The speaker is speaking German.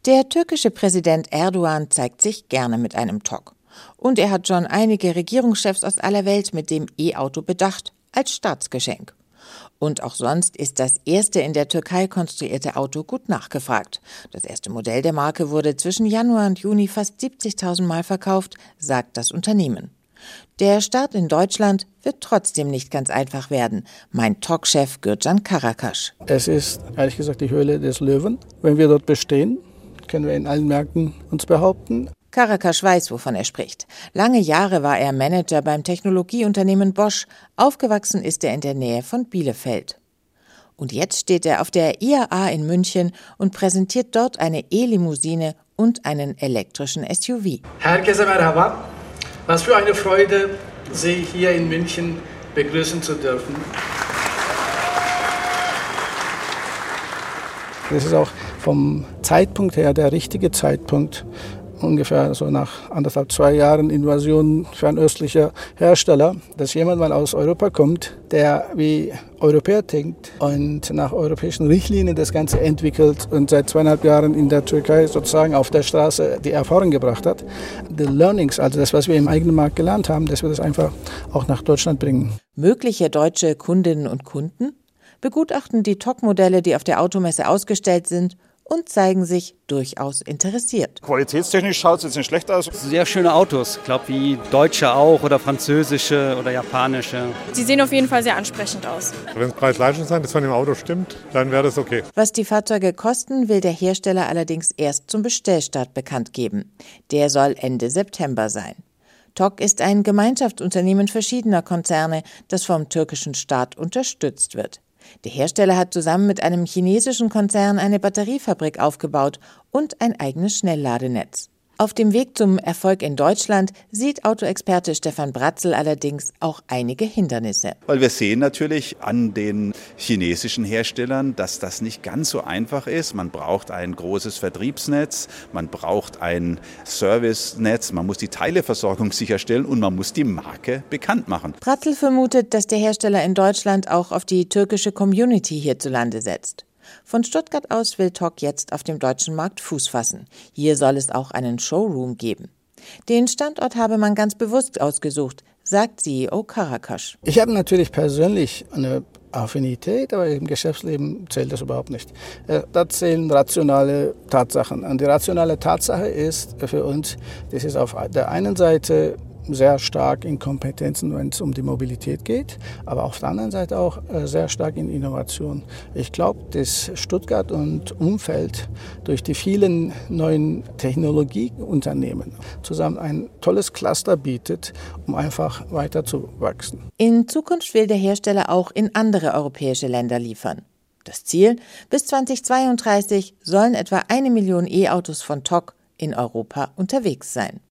Der türkische Präsident Erdogan zeigt sich gerne mit einem TOC. Und er hat schon einige Regierungschefs aus aller Welt mit dem E-Auto bedacht, als Staatsgeschenk. Und auch sonst ist das erste in der Türkei konstruierte Auto gut nachgefragt. Das erste Modell der Marke wurde zwischen Januar und Juni fast 70.000 Mal verkauft, sagt das Unternehmen. Der Start in Deutschland wird trotzdem nicht ganz einfach werden, meint TOC-Chef Gürcan Karakaş. Es ist ehrlich gesagt die Höhle des Löwen. Wenn wir dort bestehen, können wir in allen Märkten uns behaupten. Karakaş weiß, wovon er spricht. Lange Jahre war er Manager beim Technologieunternehmen Bosch. Aufgewachsen ist er in der Nähe von Bielefeld. Und jetzt steht er auf der IAA in München und präsentiert dort eine E-Limousine und einen elektrischen SUV. Herkese merhaba. Was für eine Freude, Sie hier in München begrüßen zu dürfen. Das ist auch vom Zeitpunkt her der richtige Zeitpunkt, ungefähr so nach 2 Jahren Invasion fernöstlicher Hersteller, dass jemand mal aus Europa kommt, der wie Europäer denkt und nach europäischen Richtlinien das Ganze entwickelt und seit 2,5 Jahren in der Türkei sozusagen auf der Straße die Erfahrung gebracht hat. The Learnings, also das, was wir im eigenen Markt gelernt haben, dass wir das einfach auch nach Deutschland bringen. Mögliche deutsche Kundinnen und Kunden begutachten die TOC-Modelle, die auf der Automesse ausgestellt sind, und zeigen sich durchaus interessiert. Qualitätstechnisch schaut es jetzt nicht schlecht aus. Sehr schöne Autos, ich glaube wie deutsche auch oder französische oder japanische. Sie sehen auf jeden Fall sehr ansprechend aus. Wenn es Preis-Leistung das von dem Auto stimmt, dann wäre das okay. Was die Fahrzeuge kosten, will der Hersteller allerdings erst zum Bestellstart bekannt geben. Der soll Ende September sein. TOC ist ein Gemeinschaftsunternehmen verschiedener Konzerne, das vom türkischen Staat unterstützt wird. Der Hersteller hat zusammen mit einem chinesischen Konzern eine Batteriefabrik aufgebaut und ein eigenes Schnellladenetz. Auf dem Weg zum Erfolg in Deutschland sieht Autoexperte Stefan Bratzel allerdings auch einige Hindernisse. Weil wir sehen natürlich an den chinesischen Herstellern, dass das nicht ganz so einfach ist. Man braucht ein großes Vertriebsnetz, man braucht ein Servicenetz, man muss die Teileversorgung sicherstellen und man muss die Marke bekannt machen. Bratzel vermutet, dass der Hersteller in Deutschland auch auf die türkische Community hierzulande setzt. Von Stuttgart aus will TOC jetzt auf dem deutschen Markt Fuß fassen. Hier soll es auch einen Showroom geben. Den Standort habe man ganz bewusst ausgesucht, sagt CEO Karakaş. Ich habe natürlich persönlich eine Affinität, aber im Geschäftsleben zählt das überhaupt nicht. Da zählen rationale Tatsachen. Und die rationale Tatsache ist für uns, das ist auf der einen Seite sehr stark in Kompetenzen, wenn es um die Mobilität geht, aber auf der anderen Seite auch sehr stark in Innovation. Ich glaube, dass Stuttgart und Umfeld durch die vielen neuen Technologieunternehmen zusammen ein tolles Cluster bietet, um einfach weiter zu wachsen. In Zukunft will der Hersteller auch in andere europäische Länder liefern. Das Ziel: bis 2032 sollen etwa 1 Million E-Autos von TOC in Europa unterwegs sein.